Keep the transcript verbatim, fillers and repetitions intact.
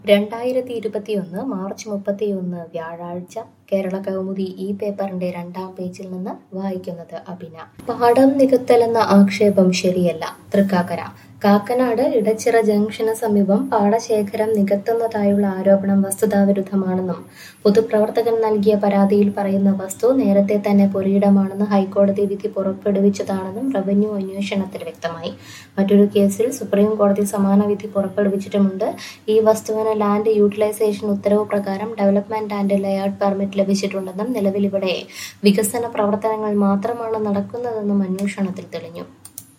രണ്ടായിരത്തി ഇരുപത്തിയൊന്ന് മാർച്ച് മുപ്പത്തിയൊന്ന് വ്യാഴാഴ്ച കേരള കൗമുദി ഈ പേപ്പറിന്റെ രണ്ടാം പേജിൽ നിന്ന് വായിക്കുന്നത് അഭിന. പാടം നികത്തലെന്ന ആക്ഷേപം ശരിയല്ല. തൃക്കാക്കര. കാക്കനാട് ഇടച്ചിറ ജംഗ്ഷന് സമീപം പാടശേഖരം നികത്തുന്നതായുള്ള ആരോപണം വസ്തുതാവിരുദ്ധമാണെന്നും പൊതുപ്രവർത്തകൻ നൽകിയ പരാതിയിൽ പറയുന്ന വസ്തു നേരത്തെ തന്നെ പുരയിടമാണെന്ന് ഹൈക്കോടതി വിധി പുറപ്പെടുവിച്ചതാണെന്നും റവന്യൂ അന്വേഷണത്തിൽ വ്യക്തമായി. മറ്റൊരു കേസിൽ സുപ്രീം കോടതി സമാന വിധി പുറപ്പെടുവിച്ചിട്ടുമുണ്ട്. ഈ വസ്തുവിന് ലാൻഡ് യൂട്ടിലൈസേഷൻ ഉത്തരവ് പ്രകാരം ഡെവലപ്മെന്റ് ആൻഡ് ലേഔട്ട് പെർമിറ്റ് ലഭിച്ചിട്ടുണ്ടെന്നും നിലവിലിവിടെ വികസന പ്രവർത്തനങ്ങൾ മാത്രമാണ് നടക്കുന്നതെന്നും അന്വേഷണത്തിൽ തെളിഞ്ഞു.